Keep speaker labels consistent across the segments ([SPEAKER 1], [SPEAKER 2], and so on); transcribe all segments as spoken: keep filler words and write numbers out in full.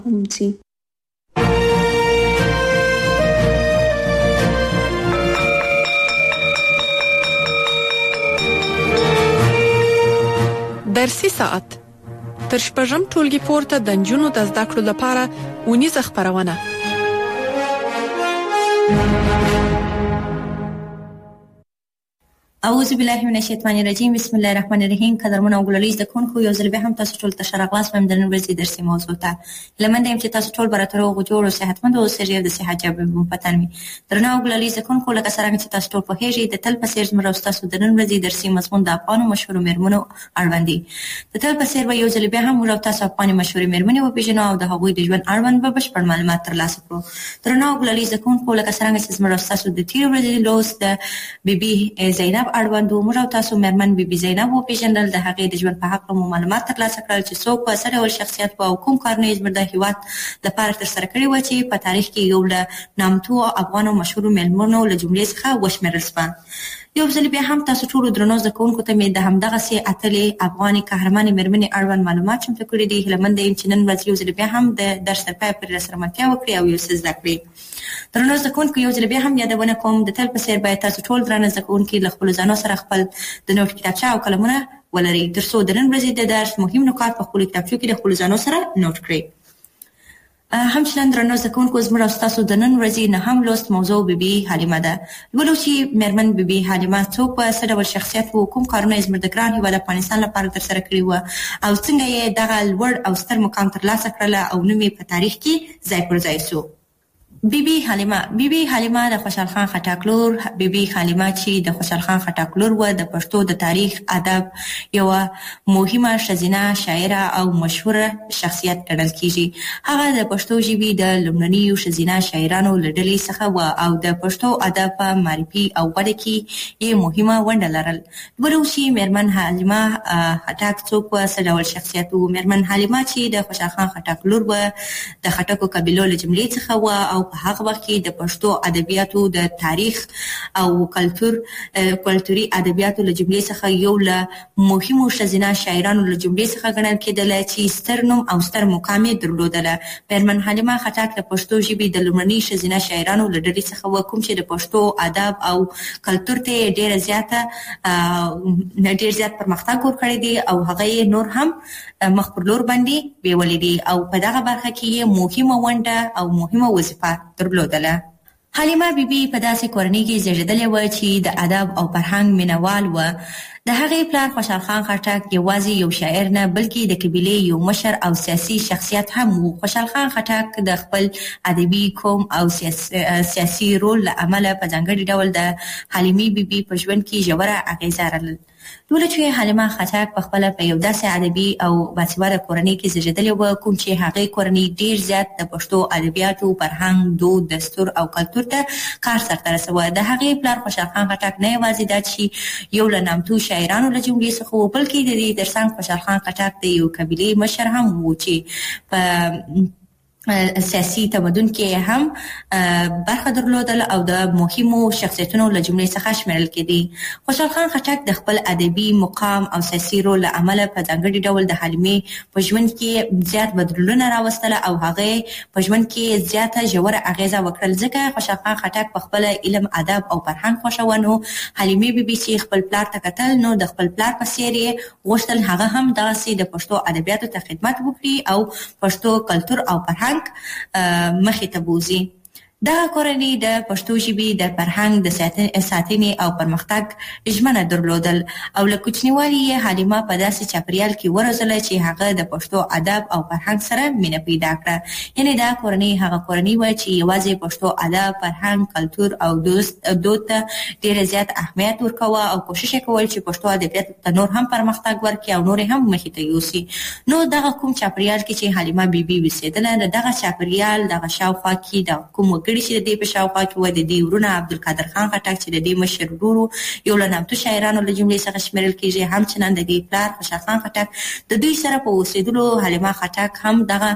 [SPEAKER 1] هم ځي.
[SPEAKER 2] درسي ساعت تر شپږم ټولګي پورته د نجونو د زده کړو لپاره ونیزه خپرونه.
[SPEAKER 3] اعوذ بالله من الشیطان الرجیم. بسم الله الرحمن الرحیم. قدرمن او ګللیز د کونکو یو ځل به هم تاسو ټول ته شرغلاس پم د یونیورسيټي درسي موضوع ته لمن دیم چې تاسو ټول براترو غوړو صحتمند او سریه د صحت جواب پتن می درنه او ګللیز د کونکو لکه سره چې تاسو ټول په هیڅ د تل په سیر زمرا تاسو د یونیورسيټي درسي مضمون د افغان مشهور مرمنو اړوندي د تل په سیر به یو ځل به هم ولو تاسو افغان مشهور مرمنو او پیژنو او د هغوی د ژوند اړوند به بشپړ معلومات ترلاسه کړو. درنه او ګللیز د کونکو لکه سره چې زمرا تاسو د تیر ورځې لوس د بیبي زینب اړوند مو تاسو مرمن بي بي زینب او پیژندل د هغې د ژوند په حق مو معلومات ترلاسه کړل چې څوک په سره ول شخصیت او کوم کارونه یې زموږ د هیواد لپاره تر سره کړی و چې په تاریخ کې یو له نامتو افغانو مشهور مېلمنو له جملې څخه وشمیرل شو. یو ځل بیا هم تاسو ټول درنو زکونکو ته مې د همدغه سي اتلې افغاني قهرماني مرمنې اړوند معلومات چمتو کړی دي. هلمند یم چې نن ورځ یو ځل بیا هم د درس تر پای پورې سره ملتیا وکړي او یو څه زده کړي. درنو زکونکو یو ځل بیا هم یادونه کوم د تل په څیر باید تاسو ټول درنه زکونکو له خپل ځانو سره خپل د نوٹ کتابچه او قلمونه ولري ترڅو د نن ورځې د درس مهم نکات په خپل کتابچو کې د خپل ځانو سره نوٹ کړئ. همچنان درنو زکونکو زموږ او تاسو د نن ورځې نه هم لوست موضوع بیبي حلیمه ده. ولو چې مرمن بیبي حلیمه څوک په څه ډول شخصیت وو، کوم کارونه یې زموږ د ګران هیواد افغانستان لپاره ترسره کړي وو او څنګه یې دغه لوړ او ستر مقام ترلاسه کړل او نوم یې په تاریخ کې ځای پر ځای شو. بیبي حلیمه بیبي حلیمه د خوشحال خان خټک لور بیبي حلیمه چې د خوشحال خان خټک لور و د پښتو د تاریخ ادب یو مهمه ښځینه شاعره او مشهوره شخصیت ګڼل کیږي. هغه د پښتو ژبې د لومړنیو ښځینه شاعرانو له ډلې څخه و او د پښتو ادب په معرفي او وده کې یې مهمه ونډه لرل. ولو چې میرمن حلیمه خټک څوک و څه ډول شخصیت و. میرمن حلیمه چې د خوشحال خان خټک لور و د خټکو قبیلو له جملې څخه و او په هغه وخت کې د پښتو ادبیاتو د تاریخ او کلچر کلتوري ادبیاتو له جملې څخه یو له مهمو ښځینه شاعرانو له جملې څخه ګڼل کېدله چې ستر نوم او ستر مقام یې درلودله. میرمن حلیمه خټک د پښتو ژبې د لومړني ښځینه شاعرانو له ډلې څخه و کوم چې د پښتو ادب او کلتور ته ډېره زیاته ډېر زیات پرمختګ ورکړی دی او هغه یې نور هم مخ پر لور باندې بیولې دي او په دغه برخه کې یې مهمه ونډه او مهمه وظیفه درلودله. حلیمه بیبي په داسې کورنۍ کې زیږېدلې وه چې د ادب او فرهنګ مینوال وه. د هغې پلار خوشحال خان خټک یوازې یو شاعر نه بلکې د قبیلې یو مشر او سیاسي شخصیت هم و. خوشحال خان خټک د خپل ادبي قوم او سیاسي رول له امله په ځانګړي ډول د حلیمې بیبي په ژوند کې ژوره اغیزه لرله. دوله چې حلیمه خټک په خپله په یو داسې ادبي او باسواده کورنۍ کې زیږېدلې وه کوم چې هغې کورنۍ ډېر زیات د پښتو ادبیاتو فرهنګ دود دستور او کلتور ته کار سرته رسوه. د هغې پلار خوشحال خان خټک نه یوازې دا چې یو له نامتو شاعرانو له جملې څخه و بلکې د دې ترڅنګ خوشحال خان خټک د یو قبیلې مشر هم و چې په سیاسي تمدن کې هم برخه درلودل او د مهمو شخصیتونو له جملې څخه شمیرل کېدي. خوشحال خان خټک د خپل ادبي مقام او سیاسي رول له امله په ځانګړي ډول د حلیمې په ژوند کې زیات بدلونونه راوستله او هغې په ژوند کې زیاته ژوره اغیزه وکړل. ځکه خوشحال خان خټک په خپل علم ادب او فرهنګ خوښاوه نو حلیمې بیبي چې خپل پلار ته کتل نو د خپل پلار په څېر یې غوښتل هغه هم دغسې د پښتو ادبیاتو ته خدمت وکړي او پښتو کلتور او فرهنګ مخې ته بوزي. دغه کورنۍ د پښتو ژبې د فرهنګ د ساتنې او پرمختګ ژمنه درلودل او له کوچنیوالي یې حلیمه په داسې چاپریال کې وروزله چې هغه د پښتو ادب او فرهنګ سره مینه پیدا کړه. یعنې دا کورنۍ هغه کورنۍ وه چې یوازې پښتو ادب، فرهنګ، کلتور او دود ته ډېر زیات اهمیت ورکوه او کوشش یې کول چې پښتو ادبیاتو ته نور هم پرمختګ ورکړي او نور هم مخې ته یوسي. نو دغه کوم چاپریال کې چې حلیمه بیبي اوسېدله د دغه چاپریال دغه شاوخوا کې د کوم چې د دې په شاوخوا کې و د دې ورونه عبدالقادر خان خټک چې د دې مشر ورور یو له نامتو شاعرانو له جملې څخه شمیرل کېږي. همچنان د دې پلار خوشحال خان خټک د دوی سره په اوسېدلو حلیمه خټک هم دغه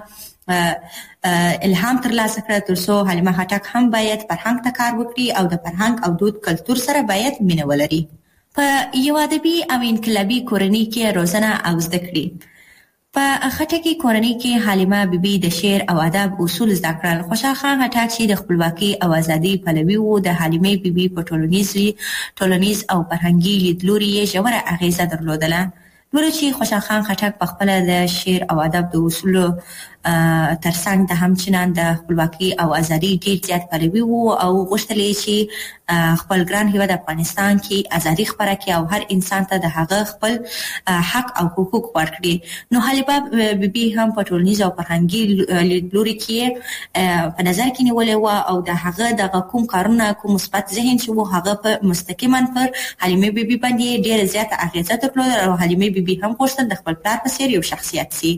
[SPEAKER 3] الهام ترلاسه کړه ترڅو حلیمه خټک هم باید فرهنګ ته کار وکړي او د فرهنګ او دود کلتور سره باید مینه ولري. په یو ادبي او انقلابي کورنۍ کې روزنه او زده کړې. په خټکی کورنۍ کې حلیمه بیبي د شعر او ادب اصول زده کړل. خوشحال خان خټک چې د خپلواکي او ازادي پلوي و، د حلیمه بیبي په ټولنیز ټولنیز او فرهنګي لیدلوري یې ژوره اغیزه درلودله. ولې چې خوشحال خان خټک په خپل د شعر او ادب د اصولو ترڅنګ د همچنان د خپلواکي او ازادي ډیر زیات پلوي وو او غوښتل یې چې خپل ګران هیواد افغانستان کې ازادي خپره کړي او هر انسان ته د هغه خپل حق او حقوق ورکړي. نو حلیمه بیبي هم په ټولنیز او فرهنګي لیدلوري کې په نظر کې نیولې و او د هغه د کوم کارونه کوم مثبت ذهن چې وو هغه په مستقیما پر حلیمه بیبي باندې ډیر زیات اغیزه درلوده او حلیمه بیبي هم غوښتل د خپل پلار په څیر یو شخصیت سي.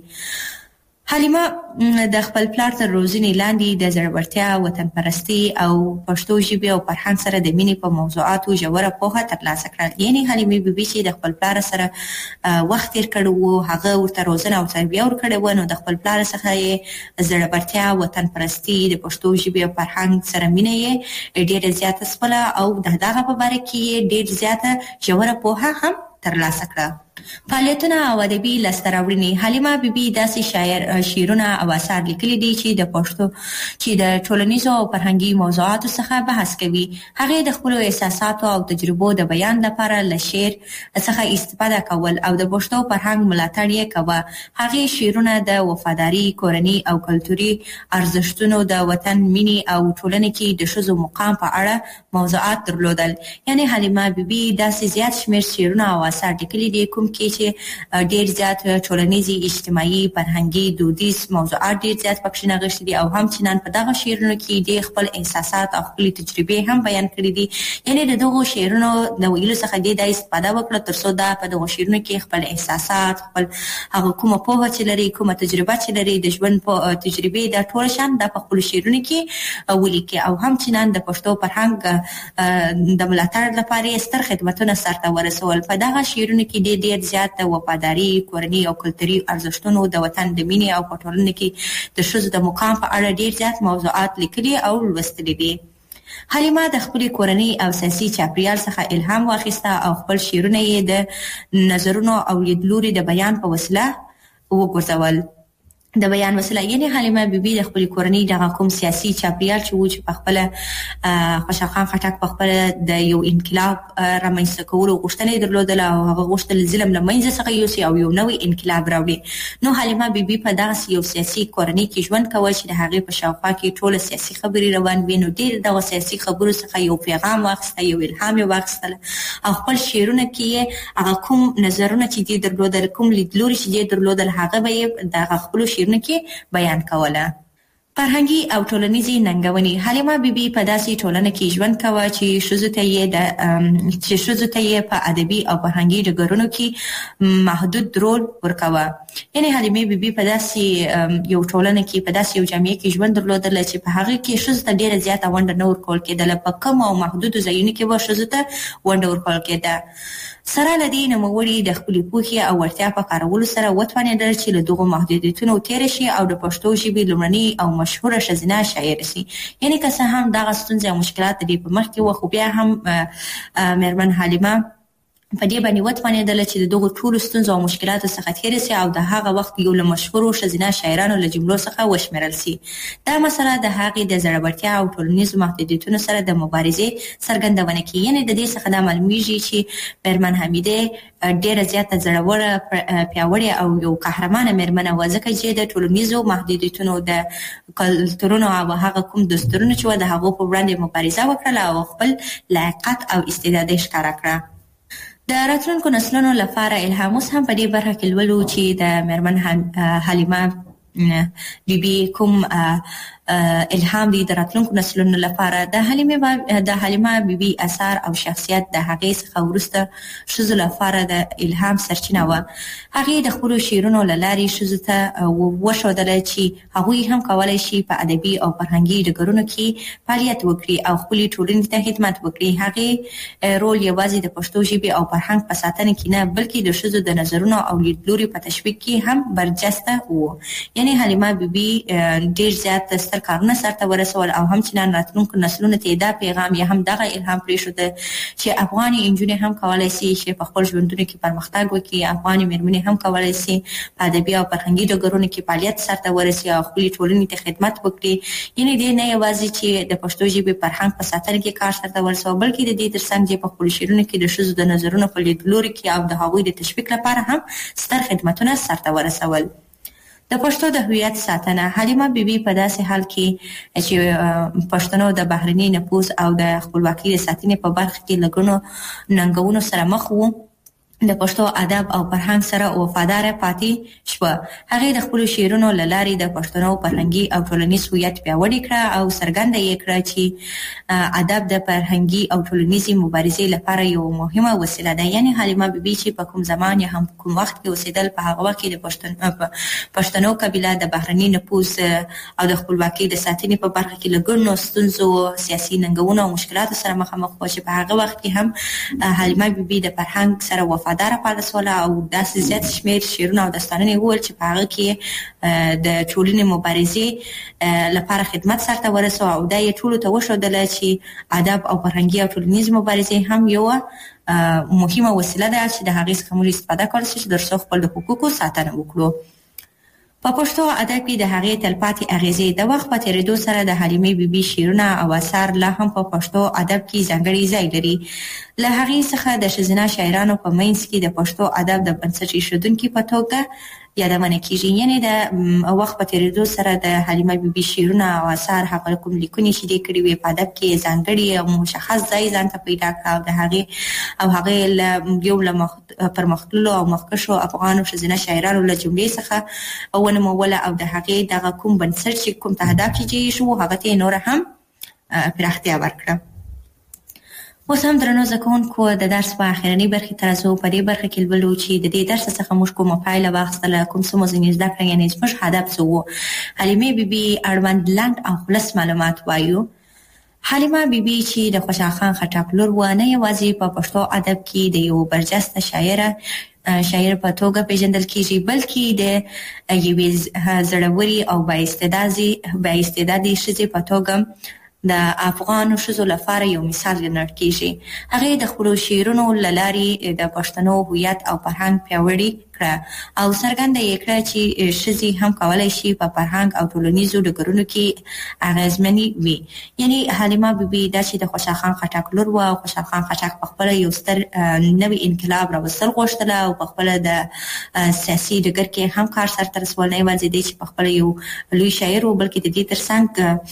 [SPEAKER 3] حلیمه د خپل پلار تر روزنې لاندې د زړورتیا، وطن پرستی او پښتو ژبې او فرهنګ سره د مینې په موضوعاتو ژوره پوهه ترلاسه کړل. یعنی حلیمه بیبي چې د خپل پلار سره وخت تیر کړی و، هغه ورته روزنه او تربیه ورکړې و، نو د خپل پلار څخه یې زړورتیا، وطن پرستی، د پښتو ژبې او فرهنګ سره مینه یې ډېره زیاته سپله او د دغه په باره کې یې ډېر زیاته ژوره پوهه هم ترلاسه کړه. فعالیتونه او ادبي لاسته راوړنې. حلیمه بیبي داسې شاعر شعرونه او اثار لیکلي دي چې د پښتو چې د ټولنیزو او فرهنګي موضوعاتو څخه بحث کوي. هغې د خپلو احساساتو او تجربو د بیان لپاره له شعر څخه استفاده کول او د پښتو فرهنګ ملاتړ یې کوه. هغې شعرونه د وفاداري، کورني او کلتوري ارزښتونو، د وطن مینې او ټولنې کې د ښځو مقام په اړه موضوعات درلودل. یعنی حلیمه بیبي داسې زیات شمېر شعرونه او اثار لیکلي دي کوم کې چې ډېر زیات ټولنیزي، اجتماعي، فرهنګي، دودیز موضوعات ډېر زیات پکې نغښتي دي او همچنان په دغه شعرونو کې ډېر خپل احساسات او خپلې تجربې هم بیان کړي دي. یعنی د دغو شعرونو د ویلو څخه دې دا استفاده وکړه تر څو دا په دغو شعرونو کې خپل احساسات، خپل هغه کومه پوهه چې لري، کومه تجربه چې لري، د ژوند په تجربې دا ټول شان دا په خپلو شعرونو کې ولیکي او همچنان د پښتو فرهنګ د ملاتړ لپاره یې ستر خدمتونه سرته ورسول. په دغه شعرونو کې ډېر ډېر زیات د وفاداري، کورني او کلتوري ارزښتونو، د وطن د مینې او په ټولنه کې د ښځو د مقام په اړه ډېر زیات موضوعات لیکلي او لوستلي دي. حلیمه د خپلې کورنۍ او سیاسي چاپیریال څخه الهام واخیسته او خپل شعرونه یې د نظرونو او لیدلوري د بیان په وسیله وګرځول. د بیان وسیله یعنی حلیمه بیبي د خپل کورنۍ دغه کوم سیاسي چاپیریال چې و چې په خپل خوشحال خان خټک په خپل د یو انقلاب رامنځته کولو غوښتنه درلودله او هغه غوښتل ظلم له منځه څخه یوسي او یو نوی انقلاب راوړي. نو حلیمه بیبي په دغه یو سیاسي کورنۍ کې ژوند کوي چې د هغې په شاوخوا کې ټول سیاسي خبرې روان وي. نو ډېر دغه سیاسي خبرو څخه یو پیغام واخیسته، یو الهام یې واخیستل او خپل شعرونه کې هغه کوم نظرونه چې دې درلودل، کوم لیدلوري چې دې درلودل، هغه به یې دغه خپلو شعرونه کې بیان کوله. فرهنګي او ټولنیزي ننګونې. حلیمه بیبي په داسې ټولنه کې ژوند کوه چې ښځو ته یې د چې ښځو ته یې په ادبي او فرهنګي ډګرونو کې محدود رول ورکوه. یعنی حلیمه بیبي په داسې یو ټولنه کې په داسې یو جامعه کې ژوند درلودله چې په هغه کې ښځو ته ډېره زیاته ونډه نه ورکول کېدله. په کم او محدودو ځایونو کې به ښځو ته ونډه ورکول کېده. سره له دې نوموړي د خپلې پوهې او وړتیا په کارولو سره وتوانېدل چې له دغو محدودیتونو تېره شي او د پښتو ژبې لومړنۍ او مشهوره ښځینه شاعره شي. یعنې که څه هم دغه ستونزې او مشکلات د دې په مخ کې وه، خو بیا هم مېرمن حلیمه په دې باندې وتوانېدله چې د دغو ټولو ستونزو او مشکلاتو څخه تېره سي او د هغه وخت یو له مشهورو ښځینه شاعرانو له جملو څخه وشمېرل سي. دا مسله د هغې د زړورتیا او ټولنیزو محدودیتونو سره د مبارزې څرګندونه کوي. یعنې د دې څخه دا معلومیږي چې مېرمن حمیدې ډېره زیاته زړوره، پیاوړې او یو قهرمانه مېرمنه وه، ځکه چې د ټولنیزو محدودیتونو، د کلتورونو او هغه کوم دستورونو چې وه د هغو په وړاندې مبارزه وکړله او خپل لایقت او استعداد یې ښکاره کړه. د راتلونکو نسلونو لپاره الهام. اوس هم په دې برخه کې لولو چې د مېرمن حلیمه بیبي کوم الهام دی د راتلونکو نسلونو لپاره. د حلیمه د حلیمه بیبي اثار او شخصیت د هغې څخه وروسته ښځو لپاره د الهام سرچینه وه. هغې د خپلو شعرونو له لارې ښځو ته وښودله چې هغوی هم کولی شي په ادبي او فرهنګي ډګرونو کې فعالیت وکړي او خپلې ټولنې ته خدمت وکړي. هغې رول یوازې د پښتو ژبې او فرهنګ په ساتنه کې نه، بلکې د ښځو د نظرونو او لیدلوري په تشویق کې هم برجسته و. یعنې حلیمه بیبي ډېر زیات ستر خاطر کارونه سرته ورسول او هم چې نن راتلونکو نسلونو ته دا پیغام یا هم دغه الهام پرېښوده چې افغاني نجونې هم کولای شي چې په خپل ژوندونو کې پرمختګ وکړي، افغاني مېرمنې هم کولای شي په ادبي او فرهنګي ډګرونو کې فعالیت سرته ورسي او خپلې ټولنې ته خدمت وکړي. یعنې دې نه یوازې چې د پښتو ژبې فرهنګ په ساتنه کې کار سرته ورسوه، بلکې د دې ترڅنګ چې په خپلو شعرونو کې د ښځو د نظرونو په لیدلوري کې او د هغوی د تشویق لپاره هم ستر خدمتونه سرته ورسول. د پښتو د هویت ساتنه. حلیمه بیبي په داسې حال کې چې پښتنو د بهرني نفوذ او د خپلواکۍ د ساتنې په برخه کې لګونو ننګونو سره مخ وو، د پښتو ادب او فرهنګ سره وفادار پاتې شوه. هغې د خپلو شعرونو له لارې د پښتنو فرهنګي او ټولنیز هویت پیاوړی کړه او څرګنده یې کړه چې ادب د فرهنګي او ټولنیزې مبارزې لپاره یو مهمه وسیله ده. یعنې حلیمه بیبي چې په کوم زمان یا هم کوم وخت کې اوسېدل، په هغه وخت کې د پښتنو قبیله د بهرني نفوذ او د خپلواکۍ د ساتنې په برخه کې له ګڼو ستونزو، سیاسي ننګونو او مشکلاتو سره مخامخ وه چې په هغه وخت کې هم حلیمه بیبي د فرهنګ سره وفاداره پاتې شوله او داسې زیات شمېر شعرونه او داستانونه یې وویل چې په هغه کې د ټولنې مبارزې لپاره خدمت سرته ورسوه او دا یې ټولو ته وښودله چې ادب او فرهنګي او ټولنیز مبارزې هم یوه مهمه وسیله ده چې د هغې څخه موږ استفاده کولی شو چې تر څو خپل د حقوقو ساتنه وکړو. په پښتو ادب کې د هغې تلپاتې اغیزې. د وخت په تېرېدو سره د حلیمې بیبي شعرونه او اثار لا هم په پښتو ادب کې ځانګړی ځای لري. له هغې څخه د ښځینه شاعرانو په منځ کې د پښتو ادب د بنسټ ایښودونکي په توګه یادونه کېږي. یعنې د وخت په تېرېدو سره د حلیمه بیبي شعرونه او اثار، هغه کوم لیکنې چې دې کړي وې، په ادب کې ځانګړي او مشخص ځای ځان ته پیدا کړه او د هغې او هغې له یو له پرمختللو او مخکښو افغانو ښځینه شاعرانو له جملې څخه ونوموله او د هغې دغه کوم بنسټ چې کوم تهداب چې جوړ شو، هغه ته یې نوره هم پراختیا ورکړه. اوس هم درنو زده کوونکو، د درس په اخرنۍ برخې ته راځو. په دې برخه کې لولو چې د دې درس څخه موږ کومه پایله واخیستله، کوم څه مو ځینې زده کړه، یعنې زموږ هدف څه و. حلیمې بیبي اړوند لنډ او خلص معلومات وایو. حلیمه بیبي چې د خوشحال خان خټک لور وه، نه یوازې په پښتو ادب کې د یو برجسته شاعره شاعر په توګه پیژندل کېږي، بلکې د یوې زړورې او بااستعدادې ښځې په توګه د افغانو ښځو لپاره یو مثال ګڼل کېږي. هغې د خپلو شعرونو له لارې د پښتنو هویت او فرهنګ پیاوړي کړه او څرګنده یې کړه چې ښځې هم کولی شي په فرهنګ او ټولنیزو ډګرونو کې اغېزمنې وي. یعنې حلیمه بیبي دا چې د خوشحال خان خټک لور وه او خوشحال خان خټک په خپله یو ستر نوی انقلاب راوستل غوښتله او په خپله د سیاسي ډګر کې هم کار سرته رسول. نه یوازې دی چې په خپله یو لوی شاعر و، بلکې د دې ترڅنګ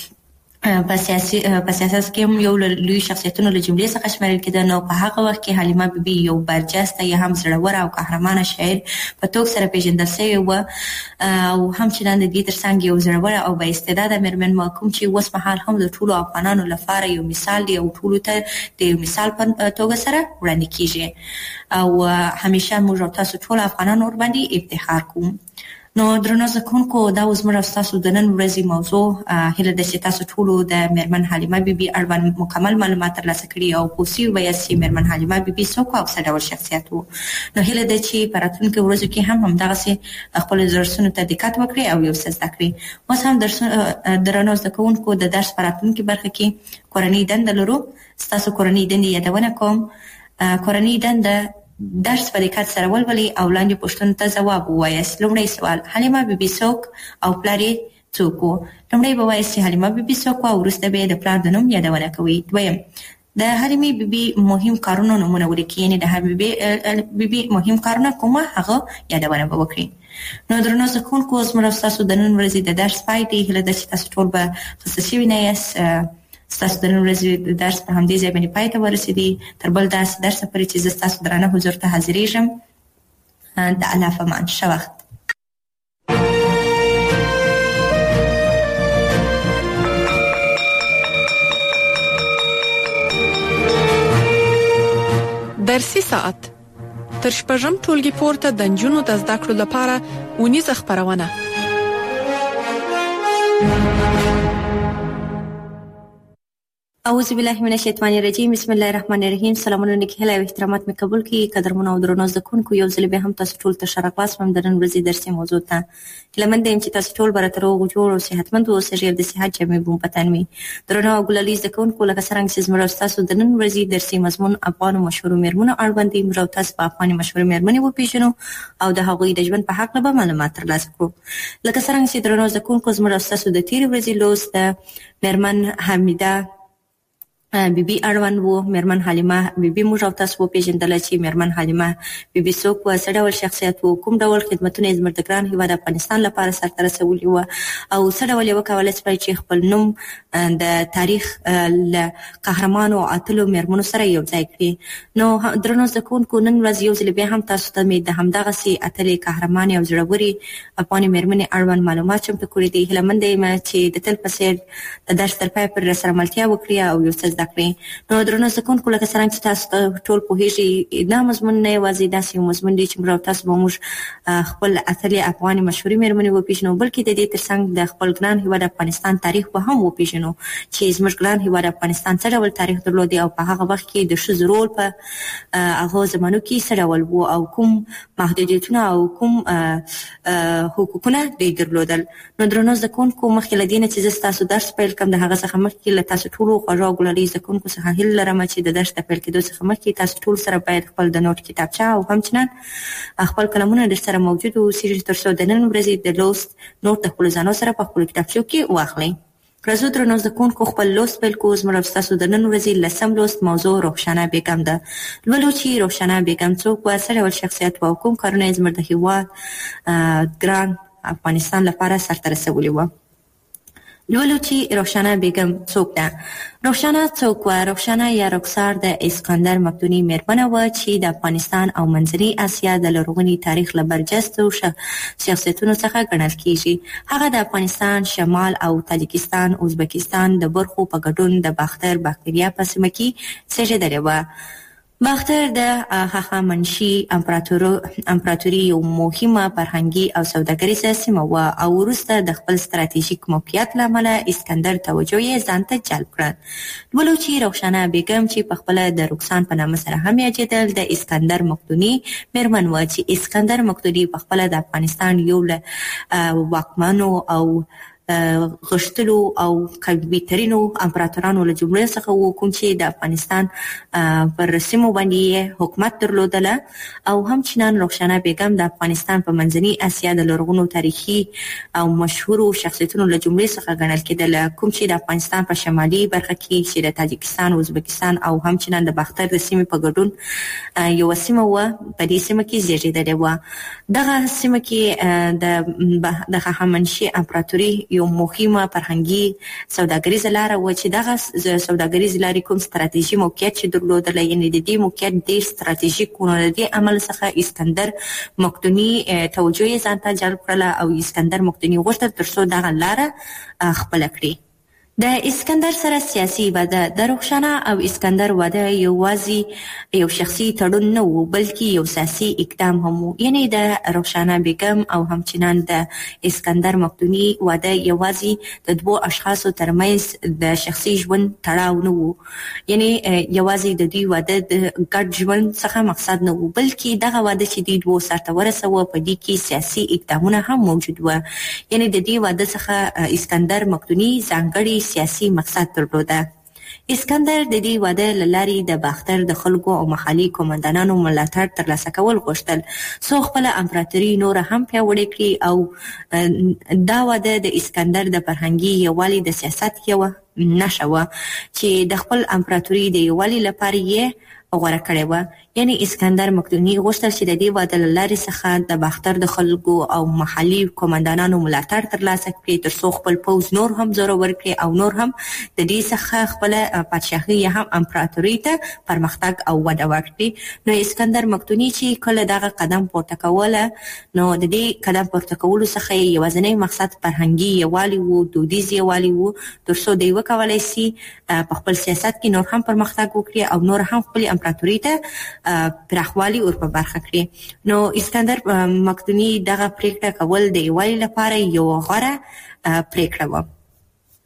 [SPEAKER 3] په سیاسي په سیاست کې هم یو لوی شخصیتونو له جملې څخه شمیرل کېده. نو په هغه وخت کې حلیمه بیبي یو برجسته یا هم زړوره او قهرمانه شاعر په توګه سره پیژندل شوې وه او هم چې نن د دې ترڅنګ یو زړوره او بااستعداده مېرمن وه، کوم چې اوس مهال هم د ټولو افغانانو لپاره یو مثال دی او ټولو ته د یو مثال په توګه سره وړاندې کېږي او همیشه موږ او تاسو ټول افغانان ورباندې افتخار کوو. نو درنو زده کوونکو، دا اوس موږ ستاسو د نن ورځې موضوع. هیله ده چې تاسو ټولو د مېرمن حلیمه بیبي اړوند مکمل معلومات ترلاسه کړي او پوه سوي ویاست چې مېرمن حلیمه بیبي څوک او څه ډول شخصیت و. نو هیله ده چې په راتلونکو ورځو کې هم همدغسې خپلو درسونو ته دقت وکړئ او یو څه زده کړئ. اوس هم درنو زده کوونکو، د درس په راتلونکې برخه کې کورنۍ دنده لرو. ستاسو کورنۍ دندې یادونه کوم. کورنۍ دنده درس په دقت سره ولولئ او لاندې پوښتنو ته ځواب ووایاست. لومړی سوال: حلیمه بیبي څوک او پلار یې څوک و؟ لومړی به وایاست چې حلیمه بیبي څوک و او وروسته به یې د پلار د نوم یادونه کوئ. دویم: د حلیمې بیبي مهم کارونو نومونه ولیکئ، یعنې د حلیمې بیبي مهم کارونه کومه هغه یادونه به وکړئ. نو درنو زده کوونکو، زموږ ستاسو د نن ورځې د درس پای دی. هیله ده چې تاسو ټول به خسته شوي نه یاست. ستاسو د نن ورځې د درس په همدې ځای باندې پای ته ورسېدي. تر بل داسې درسه پورې چې زه ستاسو درانه حضور ته حاضرېږم. د الله په امان. ښه وخت.
[SPEAKER 2] درسي ساعت تر شپږم ټولګي پورته د نجونو د زده کړو لپاره اونیزه خپرونه.
[SPEAKER 3] اعوذ بالله من الشیطان الرجیم بسم الله الرحمن الرحیم. سلامونه نیکی هیله او احترامات مې قبول کړئ. قدرمنو او درنو زده کوونکو، یو ځل بیا هم تاسو ټول ته ښه راغلاست وم د نن ورځې درسي موضوع ته. هیله مند یم چې تاسو ټول به راته روغ جوړ او صحتمند اوسئ او د صحت جامې به مو په تن وي. درنو او ګلالي زده کوونکو، لکه څرنګه چې زموږ او ستاسو د نن ورځې درسي مضمون افغانو مشهورو میرمنو اړوند دی، موږ او تاسو په افغاني مشهورو میرمنې وپېژنو او د هغوی د ژوند په هکله به معلومات ترلاسه کړو. لکه څرنګه چې درنو زده کوونکو، زموږ او ستاسو د تېرې ورځې لوست د میرمن حمیده بی بی اړوند وو. میرمن حلیمه بی بی موږ او تاسو وپېژندله چې میرمن حلیمه بی بی څوک وه، څه ډول شخصیت وو، کوم ډول خدمتونه یې زموږ د ګران هېواد افغانستان لپاره سرته رسولي وه او څه ډول یې وکولی شوی چې خپل نوم د تاریخ له قهرمانو او اتلو میرمنو سره یو ځای کړي. نو درنو زده کوونکو، نن ورځ یو ځل بیا هم تاسو ته مې د همدغسې اتلې قهرمانې او زړورې افغاني میرمنې اړوند معلومات چمتو کړي دي. هیله منده یم چې د تل په څېر د درس تر پایه پورې راسره ملتیا وکړي او یو څه زده کړئ. نو درنو زده کوونکو، لکه څرنګه چې تاسو ټول پوهېږئ، دا مضمون نه یوازې داسې یو مضمون دی چې موږ او تاسو به موږ خپل اتلې افغاني مشهورې میرمنې وپېژنو، بلکې د دې تر څنګ د خپل ګران هېواد افغانستان تاریخ به هم وپېژنو چې زموږ ګران هېواد افغانستان څه ډول تاریخ درلودی او په هغه وخت کې د ښځو رول په هغو زمانو کې څه ډول و او کوم محدودیتونه او کوم حقوقونه دوی درلودل. نو درنو زده کوونکو، مخکې له دې نه چې زه ستاسو درس پیل کړم، د هغه څخه مخکې له تاسو ټولو خوږو او ګلالي زده کوونکو څخه هیله لرم چې د درس د پیل کېدو څخه مخکې تاسو ټول سره باید خپل د نوټ کتابچه او همچنان خپل قلمونه در سره موجود واوسي، تر څو د نن ورځې د لوست نوټ د خپلو ځانو سره په خپلو کتابچو کې واخلئ. راځو درنو زده کوونکو، خپل لوست پیل کړو. زموږ او ستاسو د نن ورځې لسم لوست موضوع رخشانه بیګم ده. لولو چې رخشانه بیګم څوک وه، څه ډول شخصیت وه او کوم کارونه یې زموږ د هېواد ګران افغانستان لپاره سرته رسولي وه. لولو چې رخشانه بیګم څوک ده. رخشانه څوک وه؟ رخشانه یا رخسار د اسکندر مقدوني میرمنه وه چې د افغانستان او منځنۍ اسیا د لرغوني تاریخ له برجستو شخصیتونو څخه ګڼل کیږي. هغه د افغانستان شمال او تاجکستان ازبکستان د برخو په ګډون د باختر باکتریا په سیمه کې زېږېدلې وه. باختر د هخامنشي امپراتوري یو مهمه فرهنګي او سوداګریزه سیمه وه او وروسته د خپل ستراتیژیک موقعیت له امله اسکندر توجه یې ځان ته جلب کړه. لولو چې رخشانه بیګم چې پخپله د رکسان په نامه سره هم یادېدل، د اسکندر مقدوني میرمن وه چې اسکندر مقدوني پخپله د افغانستان یو له واکمنو او غښتلو او قوي ترینو امپراتورانو له جملې څخه و، کوم چې د افغانستان پر سیمو باندې حکومت درلودله او همچنان رخشانه بیګم د افغانستان په منځنۍ اسیا د لرغونو تاریخي او مشهورو شخصیتونو له جملې څخه ګڼل کېدله، کوم چې د افغانستان په شمالي برخه کې چې د تاجکستان، ازبکستان او همچنان د باختر د سیمې په ګډون یوه سیمه وه، په دې سیمه کې زېږېدلې وه. دغه سیمه کې د هخامنشي امپراتوري یو مهمه فرهنګي سوداګریزه لاره وه چې دغه سوداګریزې لارې کوم ستراتیژي موقعیت چې درلودله، یعنې د دې موقعیت ډېر ستراتیژیک و. نو د دې عمل څخه اسکندر مقدوني توجه یې ځان ته جلب کړله او اسکندر مقدوني غوښتل تر څو دغه لاره خپله کړي. د اسکندر سره سیاسي واده. د رخشانه او اسکندر واده یوازې یو شخصي تړون نه و، بلکې یو سیاسي اقدام هم و. یعنې د رخشانه بیګم او همچنان د اسکندر مقدوني واده یوازې د دوو اشخاصو ترمنځ د شخصي ژوند تړاو نه و، یعنې یوازې د دوی واده د ګډ ژوند څخه مقصد نه و، بلکې دغه واده چې دوی دوو سرته ورسوه په دې کې سیاسي اقدامونه هم موجود وه. یعنې د دې واده څخه اسکندر مقدوني ځانګړي سیاسي مقصد درلوده. اسکندر د دې واده له لارې د باختر د خلکو او محلي قومندانانو ملاتړ ترلاسه کول غوښتل څو خپله امپراتوري نوره هم پیاوړې کړي او دا واده د اسکندر د فرهنګي یووالي د سیاست یوه نښه وه چې د خپل امپراتوري د یووالي لپاره یې غوره کړې وه. یعنې اسکندر مقدوني غوښتل چې د دې واده له لارې څخه د باختر د خلکو او محلي قومندانانو ملاتړ ترلاسه کړي تر څو خپل پوځ نور هم زورور کړي او نور هم د دې څخه خپله پادشاهي یا هم امپراتوري ته پرمختګ او وده ورکړي. نو اسکندر مقدوني چې کله دغه قدم پورته کوله، نو د دې قدم پورته کولو څخه یې یوازینی مقصد فرهنګي یووالي و، دودیز یووالي و، تر څو دوی وکولی سي په خپل سیاست کې نور هم پرمختګ وکړي او نور هم خپلې امپراتوري ته پراخوالی ور په برخه کړي. نو اسکندر مقدوني دغه پریکړه کول د یووالي لپاره یو غوره پریکړه وه.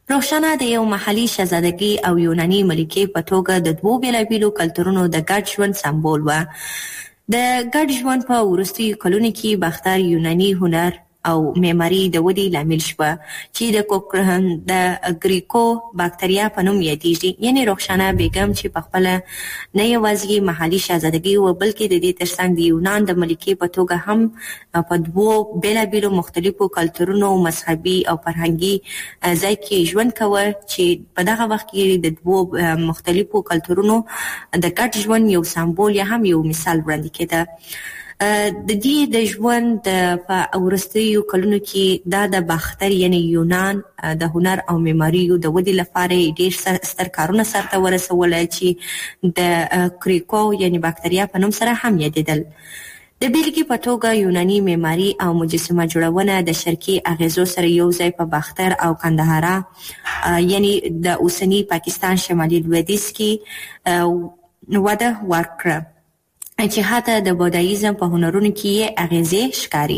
[SPEAKER 3] روښانه د یو محلي شهزادګي او یوناني ملکې په توګه د دوو بیلابیلو کلتورونو د ګډ ژوند سمبول وه. د ګډ ژوند په وروستیو کلونو کې باختر یوناني هنر او معماري د ودې لامل شوه چې د کوکرهن د ګریکو باکتریا په نوم یادېږي. یعنې روښانه بیګم چې په خپله نه یوازې محلي شهزادګي وه بلکې د دې ترڅنګ د یونان د ملکې په توګه هم په دوو بیلابیلو مختلفو کلتورونو مذهبي او فرهنګي ځای کې ژوند کوه چې په دغه وخت کې د دوو مختلفو کلتورونو د ګډ ژوند یو سمبول یا هم یو مثال وړاندې کېده. د دې د ژوند په وروستیو کلونو کې دا د باختر یعنی یونان د هنر او معماریو د ودې لپاره ډېر ستر کارونه سرته ورسول چې د کریکو یعنی باکتریا په نوم سره هم یادېدل. د بیلګې په توګه یوناني معماري او مجسمه جوړونه د شرقي اغیزو سره یو ځای په باختر او کندهارا یعنی د اوسني پاکستان شمالي لویدیځ کې وده ورکړه چې حتی د بودایزم په هنرونو کې یې اغیزې ښکاري.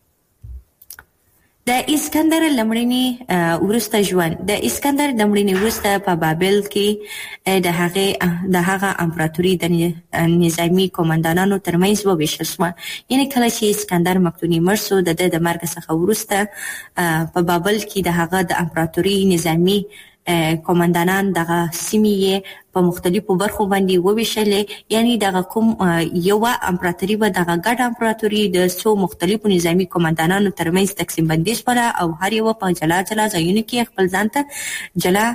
[SPEAKER 3] د اسکندر لمړني وروسته ژوند. د اسکندر د مړینې وروسته په بابل کې د هغې د هغه امپراتوري د نظامي قومندانانو ترمنځ وویشل شوه. یعنې کله چې اسکندر مقدوني مړ شو د ده د مرګ څخه وروسته په بابل کې د هغه د امپراتوري نظامي قومندانان دغه سیمې په مختلفو برخو باندې وویشلې. یعنی دغه کوم یوه امپراتوري به دغه ګډ امپراتوري د څو مختلفو نظامي قومندانانو ترمنځ تقسیم بندي شوله او هر یوه په جلا جلا ځایونو کې خپل ځان ته جلا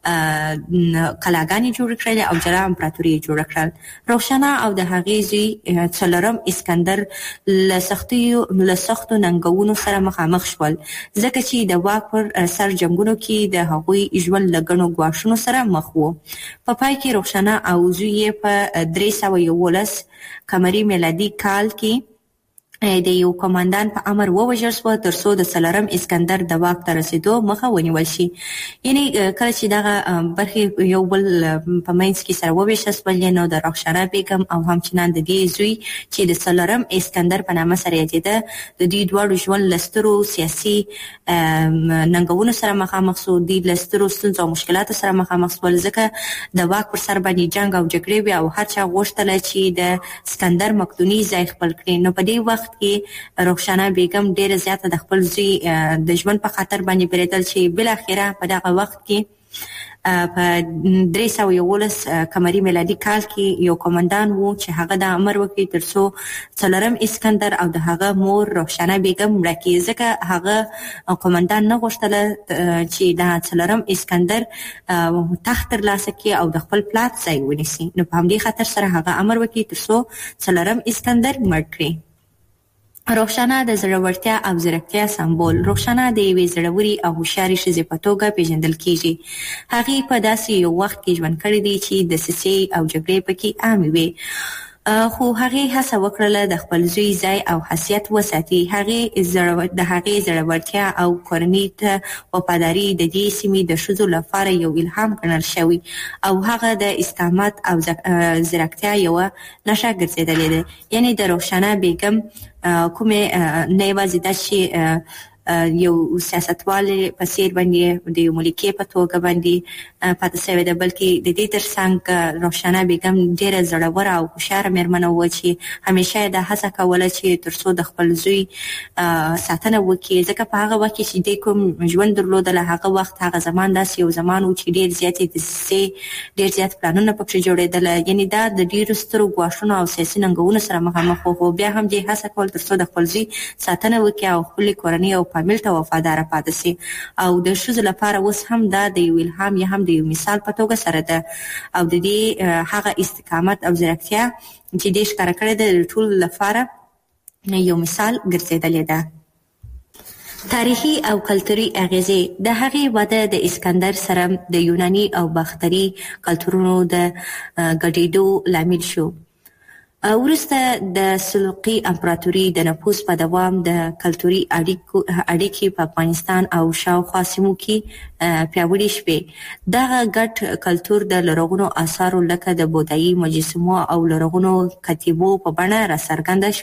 [SPEAKER 3] کلاګانې جوړې کړلې او جلا امپراتوري یې جوړه کړل. روښانه او د هغې زوی څلورم اسکندر له سختیو له سختو ننګونو سره مخامخ شول ځکه چې د واک پر سر جنګونو کې د هغوی ژوند له ګڼو ګواښونو سره مخ و. په پای کې روښانه او زوی یې په درې سوه یولس قمري میلادي کال کې د یو کمانډان په امر ووژل شوه تر څو د څلورم اسکندر د واک ته رسېدو مخه ونیول شي. یعنې کله چې دغه برخې یو بل په منځ کې سره وویشل شول نو د رخشانه بیګم او همچنان د دې زوی چې د څلورم اسکندر په نامه سره یادېده د دوی دواړو ژوند له سترو سیاسي ننګونو سره مخامخ شو. دوی له سترو ستونزو او مشکلاتو سره مخامخ شول ځکه د واک پر سر باندې جنګ او جګړې وې او هر چا غوښتله چې د اسکندر مقدوني ځای خپل کړي. نو په دې وخت کې رخشانه بیګم ډېره زیاته د خپل زوی د ژوند په خاطر باندې بریدل چې بالاخره په دغه وخت کې په درې سوه یولس قمري میلادي کال کې یو قومندان و چې هغه د امر وکړي تر څو څلورم اسکندر او د هغه مور رخشانه بیګم مړه کړي ځکه هغه قومندان نه غوښتله چې د څلورم اسکندر تخت ترلاسه کړي او د خپل پلار ځای ونیسي. نو په همدې خاطر سره هغه امر وکړي تر څو څلورم اسکندر مړ کړي. روښانه د زړورتیا او ځیرکتیا سمبول. روښانه د یوې زړورې او هوښیارې ښځې په توګه پیژندل کیږي. هغې په داسې یو وخت کې ژوند کړی دی چې دسیسې او جګړې پکې عامې وې خو هغې هڅه وکړله د خپل زوی ځای او حیثیت وساتي. هغې د هغې زړورتیا او کورنۍ ته وفاداري د دې سیمې د ښځو لپاره یو الهام ګڼل شوی او هغه د استقامت او زیرکتیا یوه نښه ګرځېدلې ده. یعنې د رخشانه بیګم کومې نه یوازې دا چې یو سیاستوال په څیر باندې د یو ملکې په توګه باندې پاتې شوې ده بلکې د دې ترڅنګ رخشانه بیګم ډېره زړوره او هوښیاره مېرمنه وه چې همیشه یې دا هڅه کوله چې تر څو د خپل زوی ساتنه وکړي ځکه په هغه وخت کې چې دی کوم ژوند درلودله هغه وخت هغه زمان داسې یو زمان و چې ډېر زیاتې دسیسې ډېر زیات پلانونه پکې جوړېدله. یعنې دا د ډېرو سترو ګواښونو او سیاسي ننګونو سره مخامخ و خو بیا هم دې هڅه کول تر څو د خپل زوی ساتنه وکړي او خپلې کورنۍ او فامیل ته وفاداره پاتې شي. او د ښځو لپاره اوس هم دا د یو الهام یا هم د یو مثال په توګه سره ده او د دې هغه استقامت او زیرکتیا چې دې ښکاره کړې ده د ټولو لپاره یو مثال ګرځېدلې ده. تاریخي او کلتوري اغیزې. د هغې وده د اسکندر سره د یوناني او باختري کلتورونو د ګډېدو لامل شو. وروسته د سلجوقي امپراتوري د نفوذ په دوام د کلتوري اړیکې په افغانستان او شاوخوا سیمو کې پیاوړې شوې. دغه ګډ کلتور د لرغونو آثارو لکه د بودایي مجسمو او لرغونو کتیبو په بڼه راڅرګنده شوه.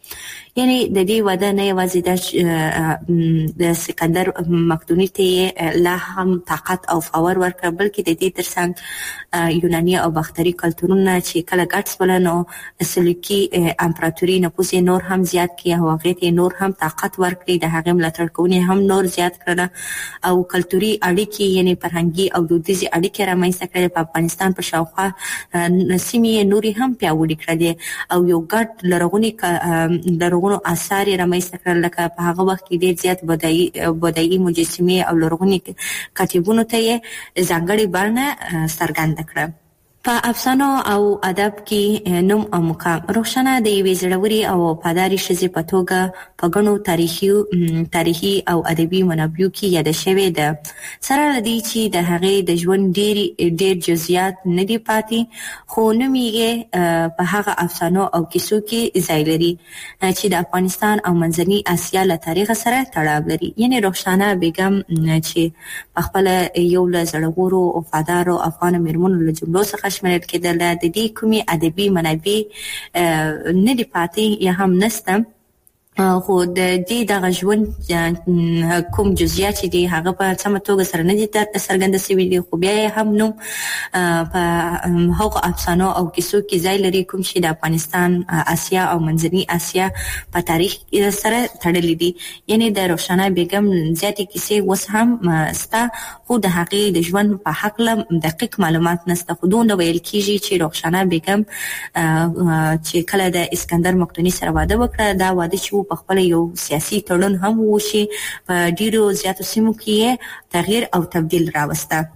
[SPEAKER 3] یعنی د دې واده نه یوازې د سکندر مقدوني ته لا هم طاقت او فاور ورکړ، بلکې د دې ترڅنګ یوناني او باختري کلتورونه چې کله ګډ شول نو سلوکي امپراتوري نفوذ نور هم زیات کړ او هغه ته نور هم طاقت ورکړي، د هغه ملاتړ کوونکي هم نور زیات کړل او کلتوري اړیکې یعنی فرهنګي او دودیزي اړیکې رامنځته کړل. په افغانستان په شاوخوا سیمې نوري هم پیاوړي کړل او یو ګډ لرغونی لرغونو آثار رامنځته کړل، لکه په هغه وخت کې ډېر زیات بودایي بودایي مجسمې او لرغوني کتیبونو ته ځانګړې بڼه څرګنده کړه. په افسانو او ادب کې نوم او مقام روښانه د یوې زړورې او وفادارې ښځې په توګه په ګڼو تاریخي تاریخي او ادبي منابعو کې یاده شوې ده. سره له دې چې د هغې د ژوند ډېر ډېر جزئیات نه دي پاتې، خو نوم یې په هغه افسانو او کیسو کې ځای لري چې د افغانستان او منځنۍ اسیا له تاریخ سره تړاو لري. یعنې روښانه بیګم چې په خپله یو له زړورو وفادارو افغان مېرمنو له جملو څخه شمېرل کېدله، د دې کومې ادبي منابع نه دي پاتې یا هم نسته، خو د دې دغه ژوند کوم جزئیات چې دي هغه په سمه توګه سره نه دي څرګنده شوي دي، خو بیا یې هم نوم په هغو افسانو او کیسو کې ځای لري کوم چې د افغانستان، اسیا او منځنۍ اسیا په تاریخ سره تړلي دي. یعنې د روښانه بیګم زیاتې کیسې اوس هم سته، خو د هغې د ژوند په هکله دقیق معلومات نشته. خو دومره ویل کېږي چې روښانه بیګم چې کله د اسکندر مقدوني سره واده وکړه، دا واده چې په خپل یو سیاسي تړون هم وشي، په ډیرو زیاتو سیمو کې تغییر او تبدیل راوسته.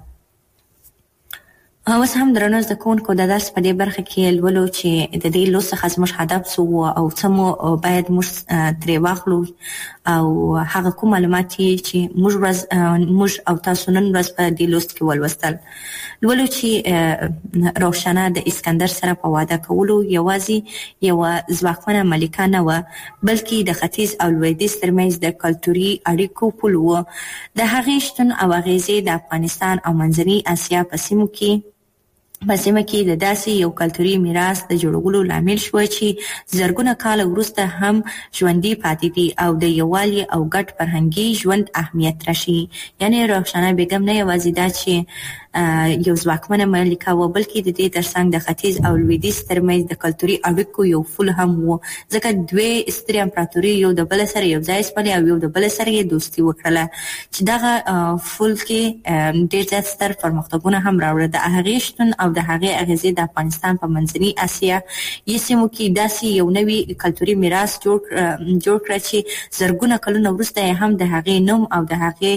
[SPEAKER 3] اوس هم درنو زده کوونکو د درس په دې برخه کې لولو چې د دې لوست څخه زموږ هدف څه و او څه مو باید موږ ترې واخلو او هغه کوم معلومات چې موږ ورځ موږ او تاسو نن ورځ په دې لوست کې ولوستل. لولو چې روښانه د اسکندر سره په واده کولو یوازې یوه ځواکمنه ملکه نه وه، بلکې د ختیځ او لویدیځ ترمنځ د کلتوري اړیکو پل و. د هغې شتون او اغیزې د افغانستان او منځنۍ اسیا په سیمو کې په سیمه کې د داسې یو کلتوري میراث د جوړولو لامل شوه چې زرګونه کاله وروسته هم ژوندي پاتې دي او د یووالي او ګډ فرهنګي ژوند اهمیت راشي. یعنې روښانه بیګم نه یوازې دا چې یو ځواکمنه ملکه وه، بلکې د دې ترڅنګ د ختیځ او لویدیځ ترمنځ د کلتوري اړیکو یو پل هم و، ځکه دوی سترې امپراتوري یو د بل سره یو ځای شولې او یو د بل سره یې دوستي وکړله چې دغه پل کې ډېر زیات ستر پرمختګونه هم راوړل. د هغې شتون او د هغې اغیزې د افغانستان په منځنۍ اسیا یې سیمو کې داسې یو نوی کلتوري میراث جوړ جوړ کړه چې زرګونه کلونه وروسته یې هم د هغې نوم او د هغې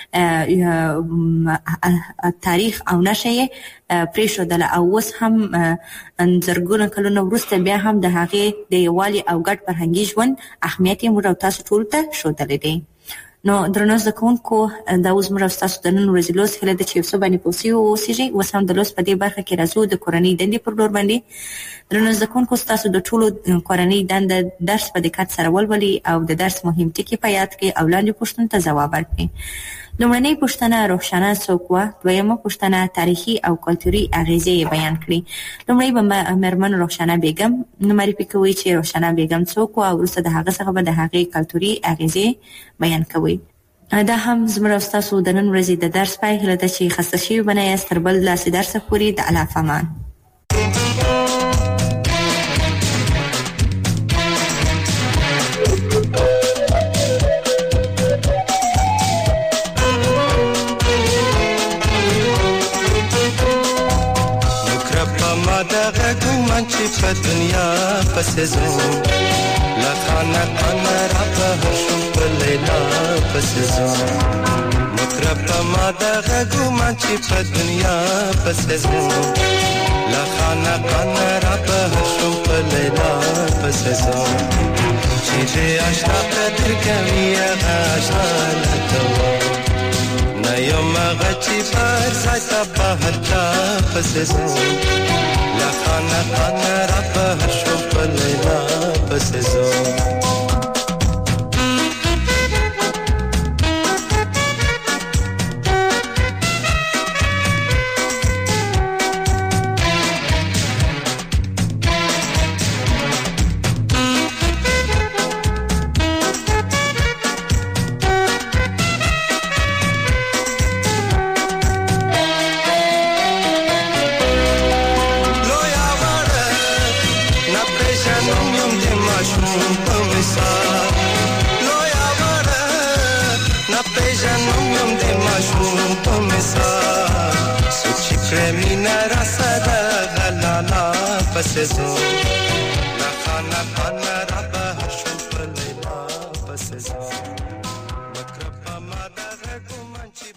[SPEAKER 3] تاریخ او نشه یې پرېښودله او اوس هم زرګونه کلونه وروسته بیا هم د هغې د یووالي او ګډ فرهنګي ژوند اهمیت یې موږ او تاسو ټولو ته ښودلی دی. نو درنو زده کوونکو، دا اوس موږ او ستاسو د نن ورځې لوست هیله ده چې یو څه باندې پوه سوي واوسېږئ. اوس هم د لوست په دې برخه کې راځو د کورنۍ دندې پر لور باندې. درنو زده کوونکو، ستاسو د ټولو کورنۍ دنده درس په دقت سره ولولئ او د درس مهم ټکي په یاد کړئ او لاندې پوښتنو ته ځواب ورکړئ. لومړنۍ پوښتنه روښانه څوک وه؟ دویمه پوښتنه تاریخي او کلتوري اغیزې یې بیان کړي. لومړی به مېرمن روښانه بیګم معرفي کوئ چې روښانه بیګم څوک وه او وروسته د هغه څخه به د هغې کلتوري اغیزې بیان کوئ. دا هم زموږ او ستاسو د نن ورځې د درس پای. هیله ده چې خسته شوي به نه یاست. تر بل داسې درسه پورې د الله په امان.
[SPEAKER 1] چې په دنیا پسې زوم لخانه خانه را په هرشم په لیلا پسې زوم مطرب په ما دغه ګومان چې په دنیا پسې زوم لخانه خانه را په هرشم په لیلا پسې زوم چې دې اشنا قدر کوي هغه اشنا لکوم نه یم هغه چې پر ځای ته بهر چا پسې زوم لخانه خانه را په هرشو په لیلا پسې زوم ماشوم په مثال لویا وره نه پیژنم یم د ماشوم په مثال سوچ کړې مینا را سره غلانا پسې زو لا خانا خانا را